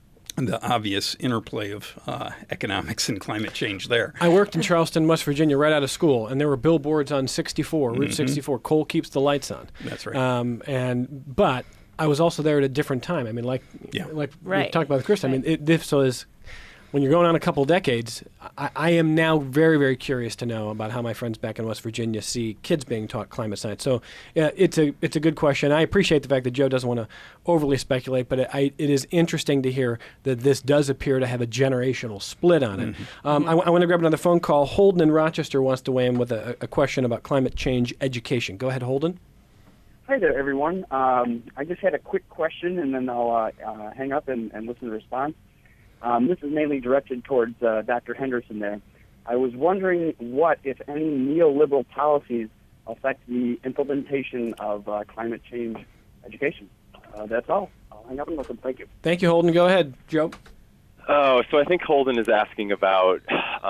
the obvious interplay of uh, economics and climate change there. I worked in Charleston, West Virginia, right out of school, and there were billboards on sixty-four, Route Mm-hmm. sixty-four. Coal keeps the lights on. That's right. Um, and but I was also there at a different time. I mean, like Yeah. like we Right. talked about with Chris. I mean, it, this so is when you're going on a couple decades. I, I am now very very curious to know about how my friends back in West Virginia see kids being taught climate science. So yeah, it's a it's a good question. I appreciate the fact that Joe doesn't want to overly speculate, but it, I, it is interesting to hear that this does appear to have a generational split on it. Mm-hmm. Um, I, I want to grab another phone call. Holden in Rochester wants to weigh in with a, a question about climate change education. Go ahead, Holden. Hi there, everyone. Um, I just had a quick question, and then I'll uh, uh, hang up and, and listen to the response. Um, this is mainly directed towards uh, Doctor Henderson there. I was wondering what, if any, neoliberal policies affect the implementation of uh, climate change education. Uh, that's all. I'll hang up and listen. Thank you. Thank you, Holden. Go ahead, Joe. Oh, so I think Holden is asking about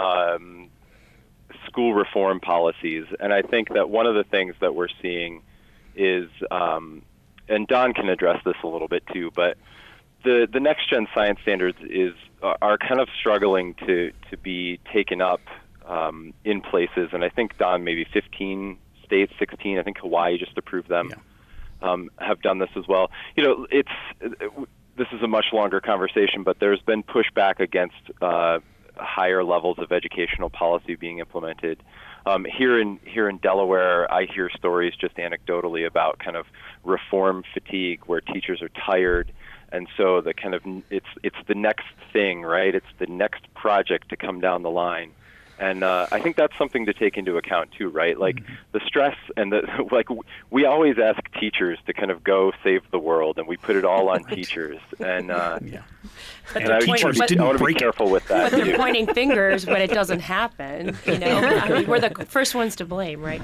um, school reform policies, and I think that one of the things that we're seeing is, um, and Don can address this a little bit too, but the the next gen science standards is are kind of struggling to to be taken up um, in places, and I think Don maybe fifteen states, sixteen. I think Hawaii just approved them. Yeah. Um, have done this as well. You know, it's this is a much longer conversation, but there's been pushback against uh, higher levels of educational policy being implemented. Um, here in here in Delaware, I hear stories just anecdotally about kind of reform fatigue, where teachers are tired, and so the kind of it's it's the next thing, right? It's the next project to come down the line. And uh, I think that's something to take into account too, right? Like mm-hmm. the stress and the like. We always ask teachers to kind of go save the world, and we put it all on teachers. And uh, yeah, but and I, teachers I, didn't I want to break be careful with that. But they're too. pointing fingers when it doesn't happen. You know, I mean, we're the first ones to blame, right?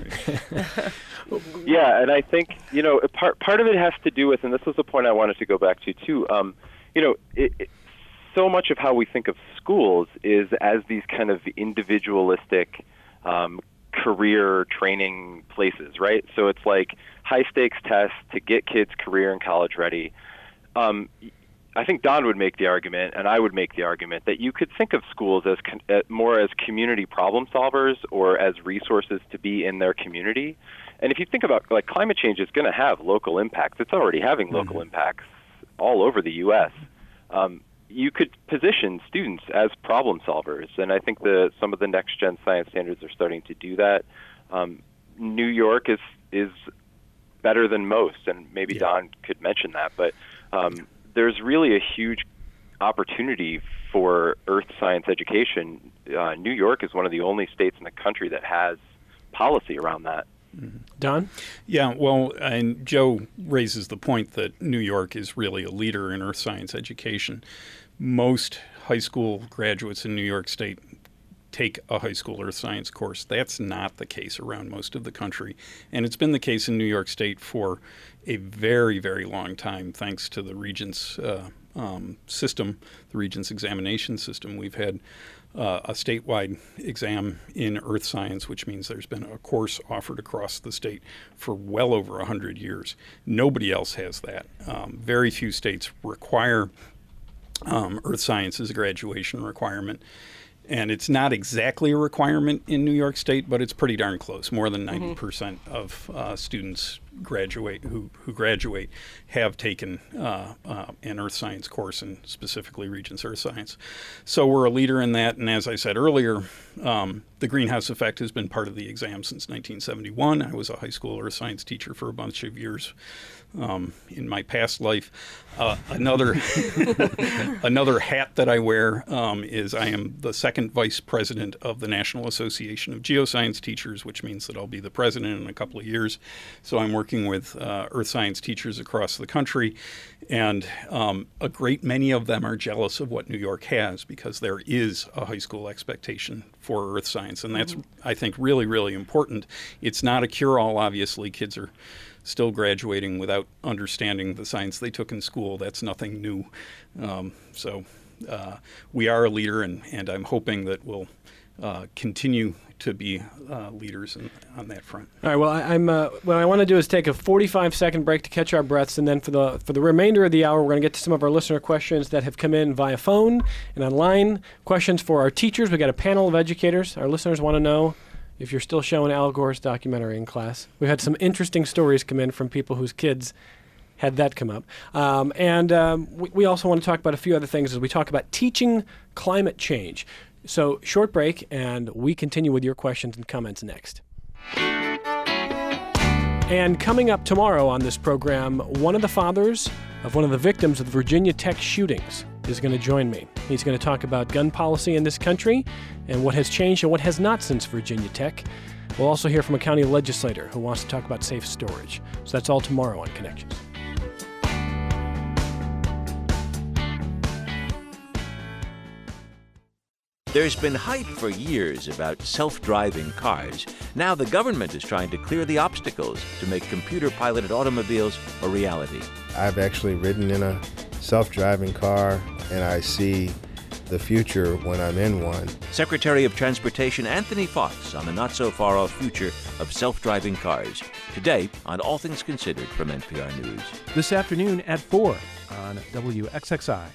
Yeah, and I think you know part part of it has to do with, and this was a point I wanted to go back to too. Um, you know, it, it, so much of how we think of schools is as these kind of individualistic um, career training places, right? So it's like high stakes tests to get kids career and college ready. Um, I think Don would make the argument, and I would make the argument, that you could think of schools as con- uh, more as community problem solvers or as resources to be in their community. And if you think about, like, climate change is going to have local impacts. It's already having local mm-hmm. impacts all over the U S Um, you could position students as problem solvers, and I think the some of the next gen science standards are starting to do that. Um, New York is is better than most, and maybe yeah. Don could mention that, but um, there's really a huge opportunity for earth science education. Uh, New York is one of the only states in the country that has policy around that. Mm-hmm. Don? Yeah, well, and Joe raises the point that New York is really a leader in earth science education. Most high school graduates in New York State take a high school earth science course. That's not the case around most of the country. And it's been the case in New York State for a very, very long time, thanks to the Regents uh, um, system, the Regents examination system. We've had uh, a statewide exam in earth science, which means there's been a course offered across the state for well over one hundred years. Nobody else has that. Um, very few states require um, earth science as a graduation requirement. And it's not exactly a requirement in New York State, but it's pretty darn close. More than ninety percent mm-hmm. of uh, students graduate who, who graduate have taken uh, uh, an earth science course, and specifically Regents Earth Science. So we're a leader in that. And as I said earlier, um, the greenhouse effect has been part of the exam since nineteen seventy-one. I was a high school earth science teacher for a bunch of years um, in my past life. Uh, another another hat that I wear um, is I am the second vice president of the National Association of Geoscience Teachers, which means that I'll be the president in a couple of years. So I'm working with uh, earth science teachers across the country, and um, a great many of them are jealous of what New York has, because there is a high school expectation for earth science, and that's, mm-hmm. I think, really, really important. It's not a cure-all, obviously. Kids are still graduating without understanding the science they took in school. That's nothing new. Um, so uh, we are a leader, and, and I'm hoping that we'll uh, continue to be uh, leaders in, on that front. All right. Well, I, I'm. Uh, what I want to do is take a forty-five second break to catch our breaths, and then for the for the remainder of the hour, we're going to get to some of our listener questions that have come in via phone and online. Questions for our teachers. We got a panel of educators. Our listeners want to know if you're still showing Al Gore's documentary in class. We've had some interesting stories come in from people whose kids had that come up. Um, and um, we, we also want to talk about a few other things as we talk about teaching climate change. So, short break, and we continue with your questions and comments next. And coming up tomorrow on this program, one of the fathers of one of the victims of the Virginia Tech shootings is going to join me. He's going to talk about gun policy in this country and what has changed and what has not since Virginia Tech. We'll also hear from a county legislator who wants to talk about safe storage. So that's all tomorrow on Connections. There's been hype for years about self-driving cars. Now the government is trying to clear the obstacles to make computer-piloted automobiles a reality. I've actually ridden in a self-driving car, and I see the future when I'm in one. Secretary of Transportation Anthony Foxx on the not-so-far-off future of self-driving cars. Today on All Things Considered from N P R News. This afternoon at four on W X X I.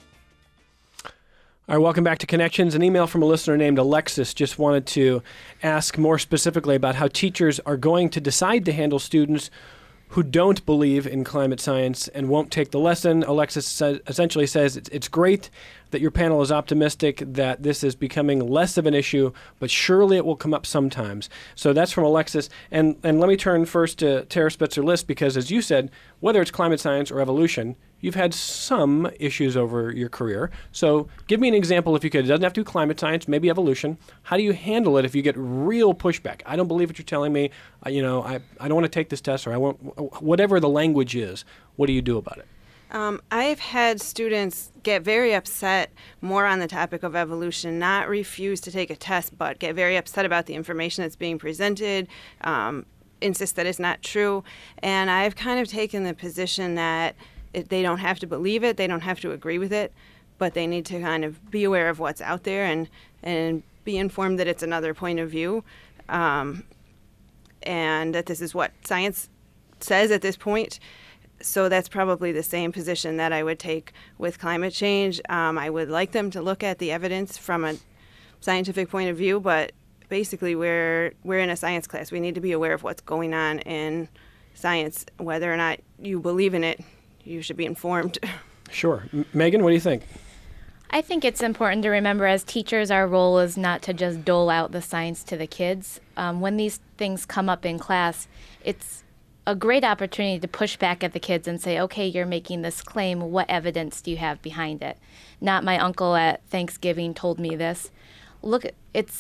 All right, welcome back to Connections. An email from a listener named Alexis just wanted to ask more specifically about how teachers are going to decide to handle students who don't believe in climate science and won't take the lesson. Alexis says, essentially says it's, it's great that your panel is optimistic that this is becoming less of an issue, but surely it will come up sometimes. So that's from Alexis. And, and let me turn first to Tara Spitzer-List, because as you said, whether it's climate science or evolution, you've had some issues over your career. So give me an example, if you could. It doesn't have to be climate science, maybe evolution. How do you handle it if you get real pushback? I don't believe what you're telling me. Uh, you know, I, I don't want to take this test, or I won't, whatever the language is. What do you do about it? Um, I've had students get very upset more on the topic of evolution, not refuse to take a test, but get very upset about the information that's being presented, um, insist that it's not true. And I've kind of taken the position that it, they don't have to believe it, they don't have to agree with it, but they need to kind of be aware of what's out there and, and be informed that it's another point of view, um, and that this is what science says at this point. So that's probably the same position that I would take with climate change. Um, I would like them to look at the evidence from a scientific point of view, but basically we're we're in a science class. We need to be aware of what's going on in science. Whether or not you believe in it, you should be informed. Sure. M- Megan, what do you think? I think it's important to remember as teachers, our role is not to just dole out the science to the kids. Um, when these things come up in class, it's a great opportunity to push back at the kids and say, okay, you're making this claim. What evidence do you have behind it? Not my uncle at Thanksgiving told me this. Look, it's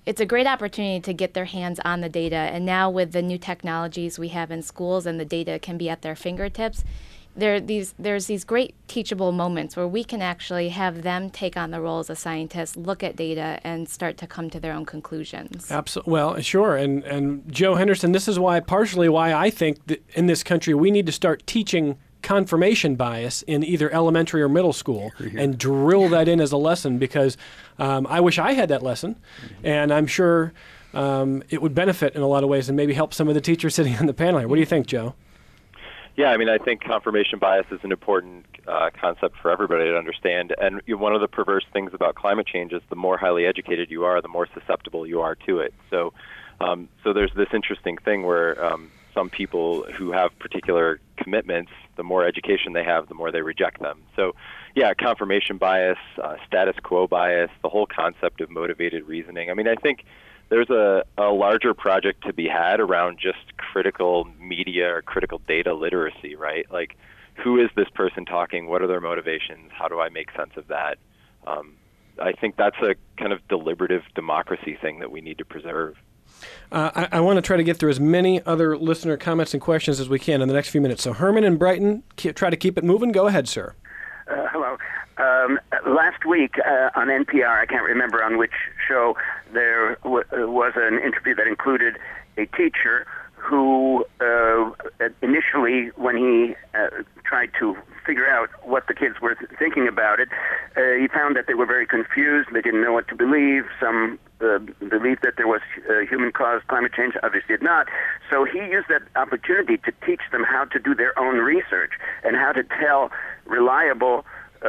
it's a great opportunity to get their hands on the data. And now with the new technologies we have in schools and the data can be at their fingertips, there these there's these great teachable moments where we can actually have them take on the role as a scientist, look at data, and start to come to their own conclusions. Absolutely. Well, sure. And and Joe Henderson, this is why partially why I think that in this country we need to start teaching confirmation bias in either elementary or middle school and drill that in as a lesson, because um, I wish I had that lesson, and I'm sure um, it would benefit in a lot of ways and maybe help some of the teachers sitting on the panel here. What do you think, Joe? Yeah, I mean, I think confirmation bias is an important uh, concept for everybody to understand. And you know, one of the perverse things about climate change is the more highly educated you are, the more susceptible you are to it. So, um, so there's this interesting thing where um, some people who have particular commitments, the more education they have, the more they reject them. So, yeah, confirmation bias, uh, status quo bias, the whole concept of motivated reasoning. I mean, I think there's a, a larger project to be had around just critical media or critical data literacy, right? Like, who is this person talking? What are their motivations? How do I make sense of that? Um, I think that's a kind of deliberative democracy thing that we need to preserve. Uh, I, I want to try to get through as many other listener comments and questions as we can in the next few minutes. So Herman in Brighton, keep, try to keep it moving. Go ahead, sir. Uh, hello. Um, last week uh, on N P R, I can't remember on which show, there w- was an interview that included a teacher who uh, initially, when he uh, tried to figure out what the kids were th- thinking about it, uh, he found that they were very confused. They didn't know what to believe. Some uh, believed that there was uh, human-caused climate change, others did not. So he used that opportunity to teach them how to do their own research and how to tell reliable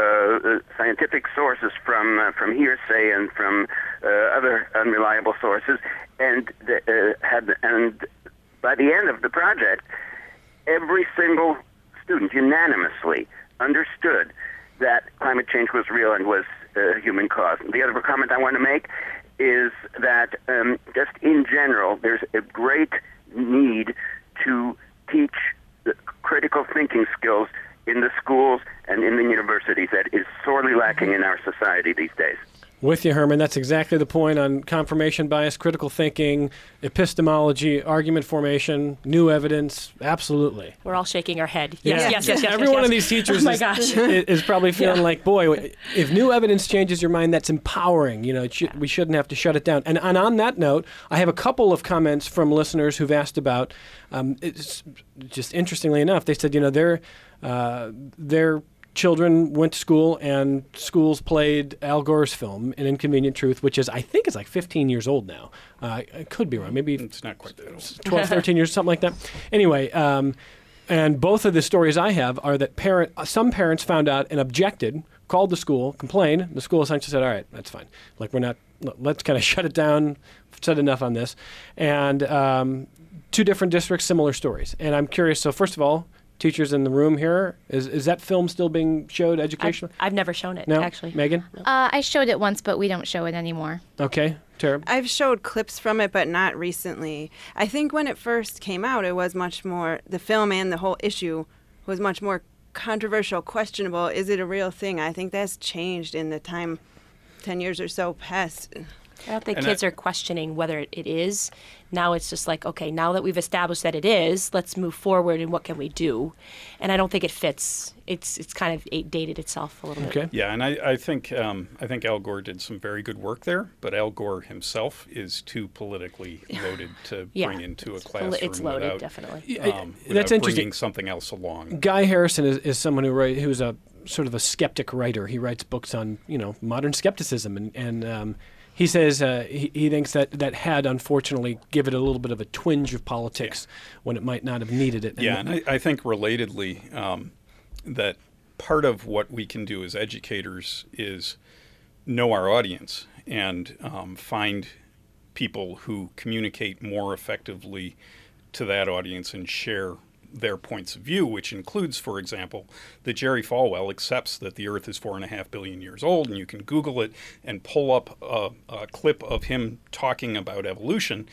Uh, scientific sources from uh, from hearsay and from uh, other unreliable sources, and the, uh, had and by the end of the project, every single student unanimously understood that climate change was real and was uh, human caused. The other comment I want to make is that um, just in general, there's a great need to teach the critical thinking skills in the schools and in the universities that is sorely lacking in our society these days. With you, Herman. That's exactly the point on confirmation bias, critical thinking, epistemology, argument formation, new evidence. Absolutely. We're all shaking our head. Yes, Yeah. yes, yes, yes. yes Every yes, one yes. of these teachers oh my is, gosh. is, is probably feeling Yeah. like, boy, if new evidence changes your mind, that's empowering. You know, it should, we shouldn't have to shut it down. And, and on that note, I have a couple of comments from listeners who've asked about, um, it's just interestingly enough, they said, you know, their uh, their children went to school and schools played Al Gore's film, An Inconvenient Truth, which is, I think, is like fifteen years old now. Uh, I could be wrong. Maybe it's not quite that old. twelve, thirteen years, something like that. Anyway, um, and both of the stories I have are that parent, some parents found out and objected, called the school, complained. The school essentially said, all right, that's fine. Like, we're not, let's kind of shut it down, said enough on this. And um, two different districts, similar stories. And I'm curious, so first of all, teachers in the room here, is is that film still being showed educationally? I've, I've never shown it, no? actually. Megan? Uh, I showed it once, but we don't show it anymore. Okay, Tara. I've showed clips from it, but not recently. I think when it first came out, it was much more, the film and the whole issue was much more controversial, questionable. Is it a real thing? I think that's changed in the time, ten years or so past. I don't think And kids I- are questioning whether it is. Now it's just like, okay, now that we've established that it is, let's move forward and what can we do? And I don't think it fits. It's it's kind of a- dated itself a little bit. Okay. Yeah, and I, I think um, I think Al Gore did some very good work there, but Al Gore himself is too politically loaded to Yeah. bring into a It's classroom poli- it's loaded, without, definitely. Yeah, um, that's without interesting. bringing something else along. Guy Harrison is, is someone who write, who's a sort of a skeptic writer. He writes books on, you know, modern skepticism, and, and um, he says uh, he, he thinks that that had, unfortunately, given it a little bit of a twinge of politics when it might not have needed it. Yeah, and I, I think relatedly um, that part of what we can do as educators is know our audience and um, find people who communicate more effectively to that audience and share their points of view, which includes, for example, that Jerry Falwell accepts that the Earth is four and a half billion years old, and you can Google it and pull up a, a clip of him talking about evolution.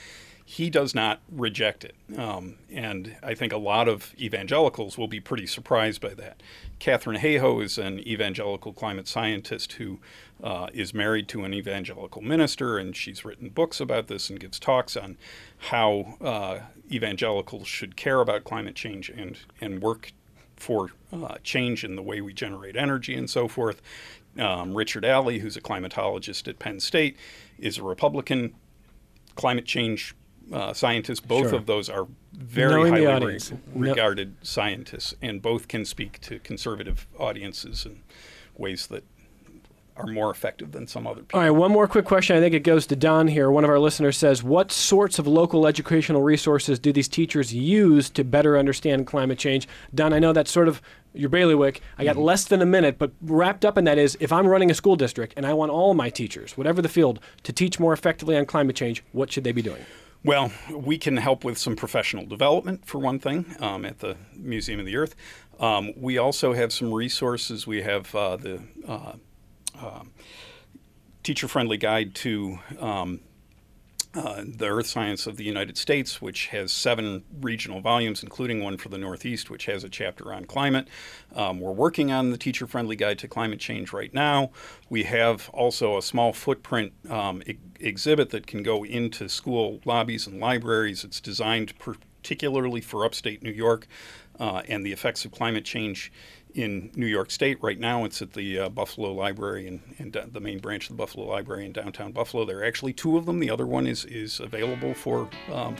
he does not reject it. Um, and I think a lot of evangelicals will be pretty surprised by that. Katharine Hayhoe is an evangelical climate scientist who uh, is married to an evangelical minister, and she's written books about this and gives talks on how uh, evangelicals should care about climate change and, and work for uh, change in the way we generate energy and so forth. Um, Richard Alley, who's a climatologist at Penn State, is a Republican climate change uh, scientist. Both Sure. of those are very Knowing the highly audience. re- No- regarded scientists, and both can speak to conservative audiences in ways that are more effective than some other people. All right, one more quick question. I think it goes to Don here. One of our listeners says, what sorts of local educational resources do these teachers use to better understand climate change? Don, I know that's sort of your bailiwick. I got less than a minute, but wrapped up in that is, if I'm running a school district and I want all my teachers, whatever the field, to teach more effectively on climate change, what should they be doing? Well, we can help with some professional development, for one thing, um, at the Museum of the Earth. Um, we also have some resources. We have uh, the uh, uh, teacher-friendly guide to um, uh, the Earth Science of the United States, which has seven regional volumes, including one for the Northeast, which has a chapter on climate. Um, we're working on the teacher-friendly guide to climate change right now. We have also a small footprint um, e- exhibit that can go into school lobbies and libraries. It's designed particularly for upstate New York uh, and the effects of climate change in New York State. Right now, it's at the uh, Buffalo Library and, and uh, the main branch of the Buffalo Library in downtown Buffalo. There are actually two of them. The other one is, is available for um,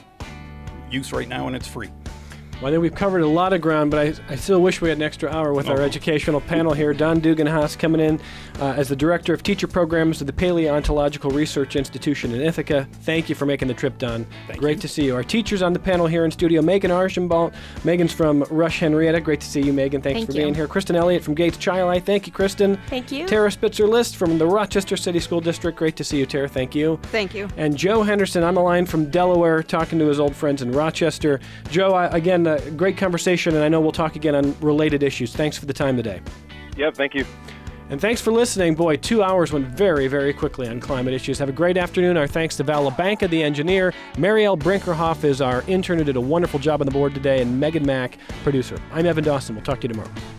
use right now, and it's free. Well, I think we've covered a lot of ground, but I, I still wish we had an extra hour with our Oh. educational panel here. Don Dugan-Haas coming in uh, as the Director of Teacher Programs of the Paleontological Research Institution in Ithaca. Thank you for making the trip, Don. Thank Great you. to see you. Our teachers on the panel here in studio, Megan Archambault. Megan's from Rush Henrietta. Great to see you, Megan. Thanks Thank for you. being here. Kristen Elliott from Gates Chi. Thank you, Kristen. Thank you. Tara Spitzer-List from the Rochester City School District. Great to see you, Tara. Thank you. Thank you. And Joe Henderson on the line from Delaware, talking to his old friends in Rochester. Joe, I, again, a great conversation, and I know we'll talk again on related issues. Thanks for the time today. Yep, thank you. And thanks for listening. Boy, two hours went very, very quickly on climate issues. Have a great afternoon. Our thanks to Val LaBanca, the engineer. Marielle Brinkerhoff is our intern who did a wonderful job on the board today, and Megan Mack, producer. I'm Evan Dawson. We'll talk to you tomorrow.